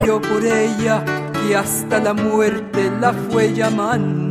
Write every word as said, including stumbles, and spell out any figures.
por ella, que hasta la muerte la fue llamando.